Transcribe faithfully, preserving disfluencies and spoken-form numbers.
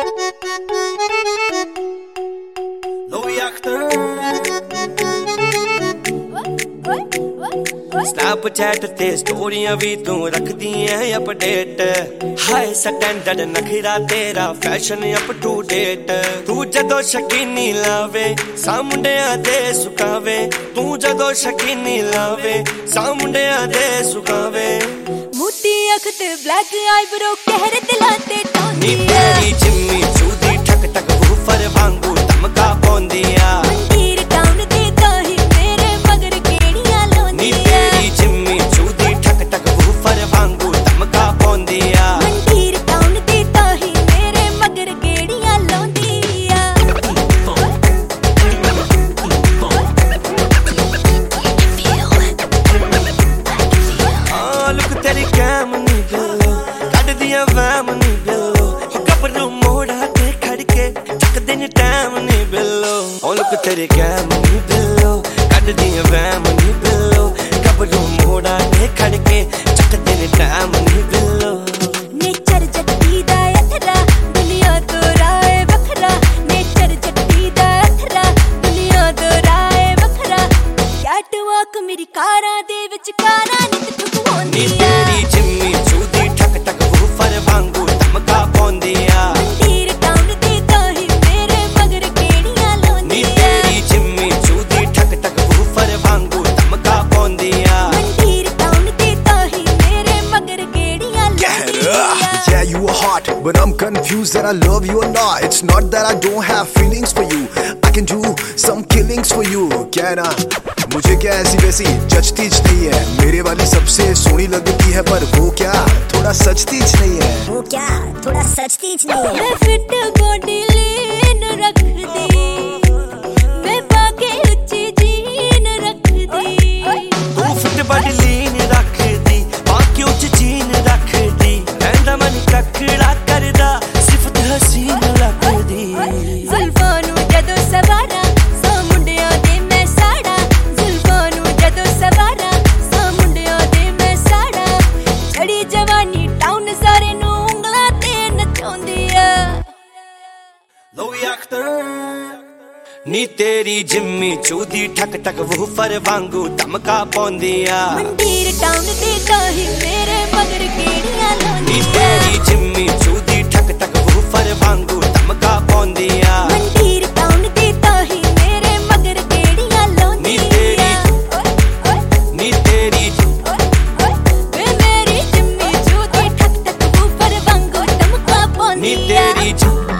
Snapchat ते स्टोरियां भी तू रखदी है अपडेट। हाय स्टैंडर्ड नखरा तेरा फैशन अप टू डेट। तू जदों शकीनी लावे सामुंडियां दे सुकावे। तू जदों शकीनी लावे सामुंडियां दे सुकावे। मोटी अख ते ब्लैक आईब्रो कहर दिलां ते टोंदी नी तेरी जिम्मी चूदी ठक ठक वूफर वांगू धमका पौंदिया। मंदीर टाउन ते ताही मेरे मगर केड़ियां लोंदी। नी तेरी जिम्मी चूदी ठक ठक वूफर वांगू धमका पौंदिया। मंदीर टाउन ते ताही मेरे मगर केड़ियां लोंदी। हाँ लुक तेरी कैम नी बिल्लो कट दिया वैम नी बिल्लो। कपड़ू मोड़ा ते खड़के चक दिन टैम नी बिल्लो। हाँ लुक तेरी कैम नी बिल्लो कट दिया वैम नी बिल्लो। कपड़ू मोड़ा ते खड़के चक दिन टैम नी बिल्लो। नेचर जट्टी दा अथरा दुनिया तो राए वखरा। नेचर जट्टी दा अथरा दुनिया तो राए वखरा। कैटवॉक मेरी कारां दे विच कारां नित ठुकवाउंदी। नी तेरी जिम्मी चूदी ठक ठक वूफर वांगू धमका पौंदिया। मंदीर टाउन ते ताही मेरे मगर केड़ियां लोंदी। नी तेरी जिम्मी चूदी ठक ठक वूफर वांगू धमका पौंदिया। मंदीर टाउन ते ताही मेरे मगर केड़ियां लोंदी। Yeah, you are hot, but I'm confused that I love you or not. It's not that I don't have feelings for you. I can do some killings for you. क्या ना मुझे क्या ऐसी वैसी जचतीज नहीं है। मेरे वाली सबसे सोहनी लगती है पर वो क्या थोड़ा सचतीज नहीं है। वो क्या थोड़ा सचतीज नहीं है। मैं फिट बॉडी लीन रख दी। मैं पाके उच्ची जीन रख दी। तू फिट बड़ी लीन रख दी बाकी उच जीन रख दी। रहंदा मन ककड़ा करदा सिफत हसीन रख दी। जुल्फां नूं जदों सवारा सौ मुंडियां दे मैं साड़ा। जुल्फां नूं जदों सवारा सौ मुंडियां दे मैं साड़ा। छड़ी जवानी टाउन सारे नूं ਉਂਗਲਾਂ ते नचाउंदी आ। नी तेरी जिम्मी चूदी ठक ठक वूफर वांगू धमका पौंदिया। मंदीर टाउन ते ताही मेरे मगर केड़ियां लोंदी। नी तेरी जिम्मी चूदी ठक ठक वूफर वांगू धमका पौंदिया। मंदीर टाउन ते ताही मेरे मगर केड़ियां लोंदी। नी तेरी नी तेरी वे मेरी जिम्मी चूदी ठक ठक वूफर वांगू धमका नी पौंदी आ। तेरी